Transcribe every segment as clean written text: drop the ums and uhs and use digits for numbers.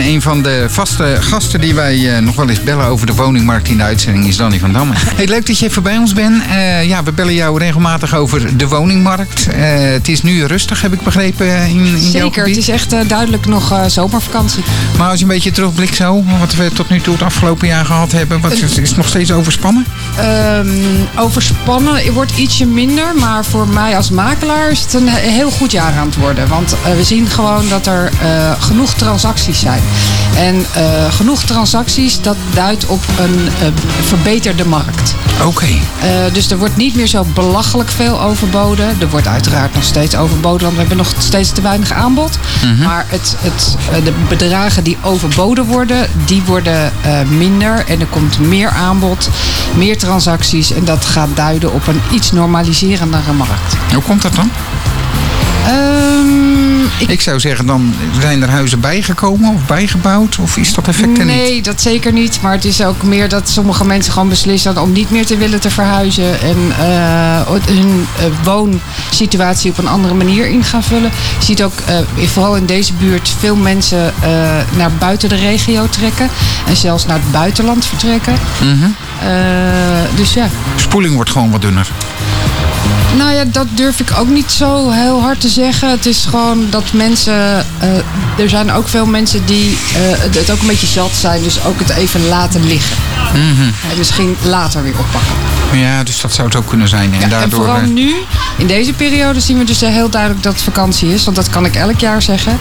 Een van de vaste gasten die wij nog wel eens bellen over de woningmarkt in de uitzending is Danny van Damme. Hey, leuk dat je even bij ons bent. We bellen jou regelmatig over de woningmarkt. Het is nu rustig, heb ik begrepen, in jouw gebied. Zeker, het is echt duidelijk nog zomervakantie. Maar als je een beetje terugblikt zo, wat we tot nu toe het afgelopen jaar gehad hebben, is het nog steeds overspannen? Overspannen wordt ietsje minder, maar voor mij als makelaar is het een heel goed jaar aan het worden. Want we zien gewoon dat er genoeg transacties zijn. En genoeg transacties, dat duidt op een verbeterde markt. Oké. Dus er wordt niet meer zo belachelijk veel overboden. Er wordt uiteraard nog steeds overboden, want we hebben nog steeds te weinig aanbod. Mm-hmm. Maar de bedragen die overboden worden, die worden minder. En er komt meer aanbod, meer transacties. En dat gaat duiden op een iets normaliserendere markt. Hoe komt dat dan? Ik zou zeggen, dan zijn er huizen bijgekomen of bijgebouwd? Of is dat effect er niet? Nee, dat zeker niet. Maar het is ook meer dat sommige mensen gewoon beslissen om niet meer te willen te verhuizen. En hun woonsituatie op een andere manier in gaan vullen. Je ziet ook, vooral in deze buurt, veel mensen naar buiten de regio trekken. En zelfs naar het buitenland vertrekken. Mm-hmm. Dus ja. Spoeling wordt gewoon wat dunner. Nou ja, dat durf ik ook niet zo heel hard te zeggen. Het is gewoon dat mensen... er zijn ook veel mensen die het ook een beetje zat zijn. Dus ook het even laten liggen. Mm-hmm. En misschien later weer oppakken. Ja, dus dat zou het ook kunnen zijn. En daardoor, en vooral nu, in deze periode, zien we dus heel duidelijk dat het vakantie is. Want dat kan ik elk jaar zeggen.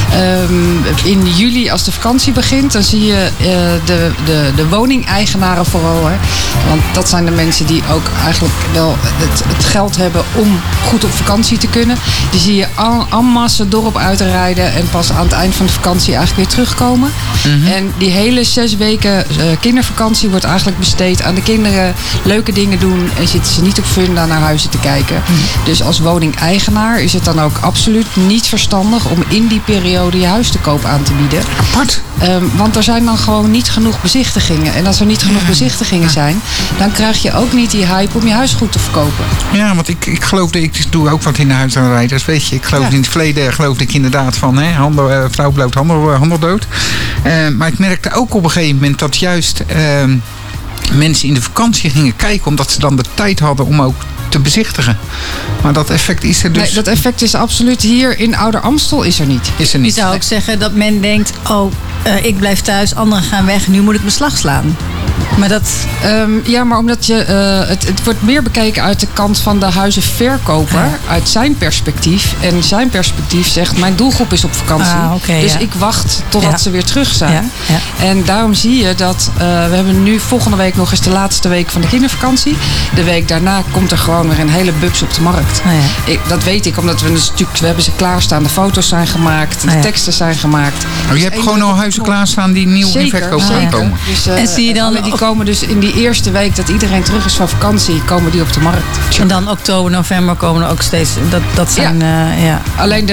In juli, als de vakantie begint, dan zie je de woningeigenaren vooral. Hè. Want dat zijn de mensen die ook eigenlijk wel het geld hebben om goed op vakantie te kunnen. Die zie je en masse dorp uitrijden en pas aan het eind van de vakantie eigenlijk weer terugkomen. Mm-hmm. En die hele 6 weken kindervakantie wordt eigenlijk besteed aan de kinderen leuke dingen doen en zitten ze niet op funda naar huizen te kijken. Mm-hmm. Dus als woningeigenaar is het dan ook absoluut niet verstandig om in die periode je huis te koop aan te bieden. Apart. Want er zijn dan gewoon niet genoeg bezichtigingen. En als er niet genoeg bezichtigingen zijn, dan krijg je ook niet die hype om je huis goed te verkopen. Ja, want ik geloofde, ik doe ook wat in de huisaanrijders, weet je. Ik geloof in het verleden geloofde ik inderdaad van vrouw bloot, handel dood. Maar ik merkte ook op een gegeven moment dat juist mensen in de vakantie gingen kijken, omdat ze dan de tijd hadden om ook te bezichtigen. Maar dat effect is er dus... Nee, dat effect is absoluut hier in Ouder Amstel is er niet. Is er niet. Je zou ook zeggen dat men denkt, ik blijf thuis, anderen gaan weg, nu moet ik beslag slaan. Maar dat... maar omdat het wordt meer bekeken uit de kant van de huizenverkoper, uit zijn perspectief. En zijn perspectief zegt, mijn doelgroep is op vakantie. Dus ik wacht totdat ze weer terug zijn. Ja. Ja. En daarom zie je dat we hebben nu volgende week nog eens de laatste week van de kindervakantie. De week daarna komt er gewoon weer een hele bubs op de markt. Dat weet ik, omdat we hebben ze klaarstaan. De foto's zijn gemaakt, de teksten zijn gemaakt. Je hebt gewoon al huizen klaarstaan die nieuw in verkoop gaan komen. Dus, en zie je dan... Die komen dus in die eerste week dat iedereen terug is van vakantie, komen die op de markt. En dan oktober, november komen er ook steeds... Dat zijn... Alleen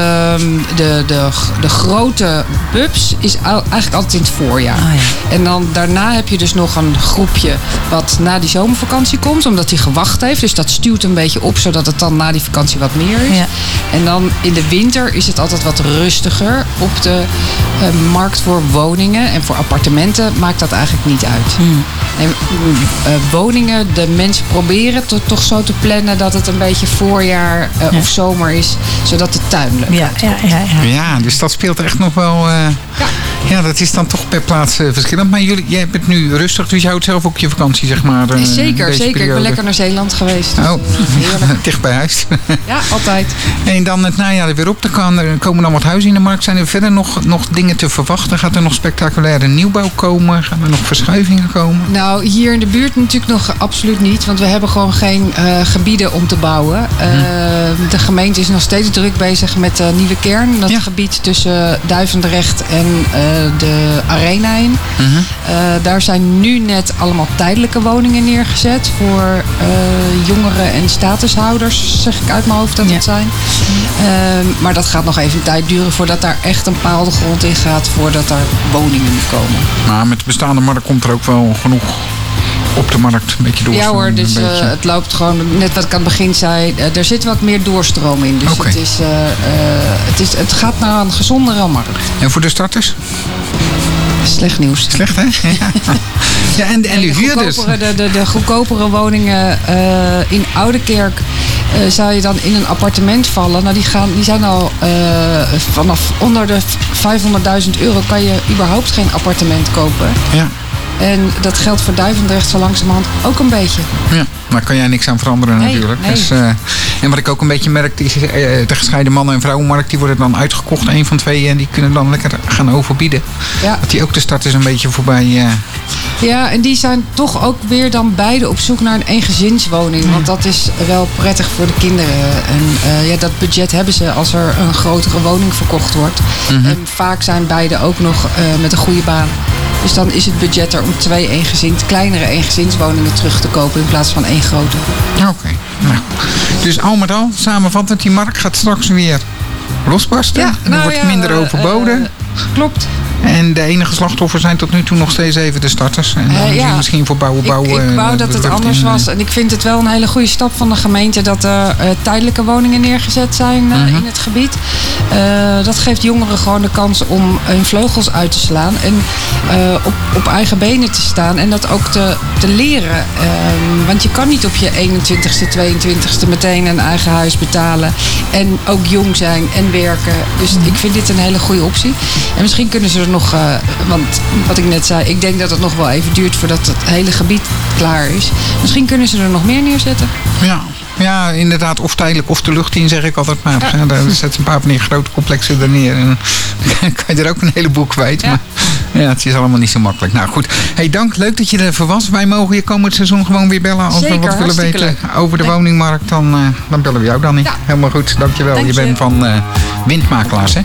de grote bubs is eigenlijk altijd in het voorjaar. En dan daarna heb je dus nog een groepje wat na die zomervakantie komt, omdat die gewacht heeft. Dus dat stuwt een beetje op, zodat het dan na die vakantie wat meer is. Ja. En dan in de winter is het altijd wat rustiger op de markt voor woningen. En voor appartementen maakt dat eigenlijk niet uit. En woningen, de mensen proberen het toch zo te plannen dat het een beetje voorjaar of zomer is, zodat de tuin leuk uitkomt. Ja, dus dat speelt echt nog wel... Ja, dat is dan toch per plaats verschillend. Maar jij hebt het nu rustig, dus je houdt zelf ook je vakantie, zeg maar. Zeker. Ik ben lekker naar Zeeland geweest. Dus dicht bij huis. Ja, altijd. En dan het najaar er weer op. Er komen dan wat huizen in de markt. Zijn er verder nog dingen te verwachten? Gaat er nog spectaculaire nieuwbouw komen? Gaan er nog verschuivingen komen? Nou, hier in de buurt natuurlijk nog absoluut niet. Want we hebben gewoon geen gebieden om te bouwen. De gemeente is nog steeds druk bezig met de nieuwe kern. Dat gebied tussen Duivendrecht en de Arena in. Daar zijn nu net allemaal tijdelijke woningen neergezet voor jongeren en statushouders, zeg ik uit mijn hoofd dat het zijn. Maar dat gaat nog even een tijd duren voordat daar echt een paal de grond in gaat, voordat daar woningen komen. Maar met de bestaande markt komt er ook wel genoeg op de markt een beetje doorstromen. Ja hoor, dus het loopt gewoon, net wat ik aan het begin zei, er zit wat meer doorstroom in. Dus Oké. het gaat naar een gezondere markt. En voor de starters? Slecht nieuws. Slecht, hè? Ja, en de huurders. De goedkopere woningen in Oudekerk zou je dan in een appartement vallen. Nou, die zijn al vanaf onder de €500.000 kan je überhaupt geen appartement kopen. Ja. En dat geldt voor Duivendrecht zo langzamerhand ook een beetje. Ja, daar kan jij niks aan veranderen natuurlijk. Nee. Dus, en wat ik ook een beetje merk, is de gescheiden mannen- en vrouwenmarkt, die worden dan uitgekocht, één van twee, en die kunnen dan lekker gaan overbieden. Ja. Dat die ook de starters een beetje voorbij... Ja, en die zijn toch ook weer dan beide op zoek naar een eengezinswoning. Want dat is wel prettig voor de kinderen. En dat budget hebben ze als er een grotere woning verkocht wordt. Mhm. En vaak zijn beide ook nog met een goede baan. Dus dan is het budget er om 2 kleinere eengezinswoningen terug te kopen in plaats van 1 grote. Oké. Nou. Dus al met al, samenvattend, die markt gaat straks weer losbarsten. En er wordt minder overboden. Klopt. En de enige slachtoffers zijn tot nu toe nog steeds even de starters. En dan misschien voor bouwen. Ik wou dat het anders was. En ik vind het wel een hele goede stap van de gemeente dat er tijdelijke woningen neergezet zijn in het gebied. Dat geeft jongeren gewoon de kans om hun vleugels uit te slaan. En op eigen benen te staan. En dat ook te leren. Want je kan niet op je 21ste, 22ste meteen een eigen huis betalen. En ook jong zijn en werken. Dus ik vind dit een hele goede optie. En misschien kunnen ze er nog, want wat ik net zei, ik denk dat het nog wel even duurt voordat het hele gebied klaar is. Misschien kunnen ze er nog meer neerzetten. Ja, inderdaad, of tijdelijk of de lucht in, zeg ik altijd maar. Ja. Daar zetten een paar van die grote complexen er neer. En dan kan je er ook een hele kwijt. Ja. Maar ja, het is allemaal niet zo makkelijk. Nou goed, hey, dank. Leuk dat je er even was. Wij mogen je komend seizoen gewoon weer bellen. Als we wat willen weten over de woningmarkt, dan bellen we jou dan niet. Ja. Helemaal goed, dankjewel. Je bent van Windmakelaars, hè?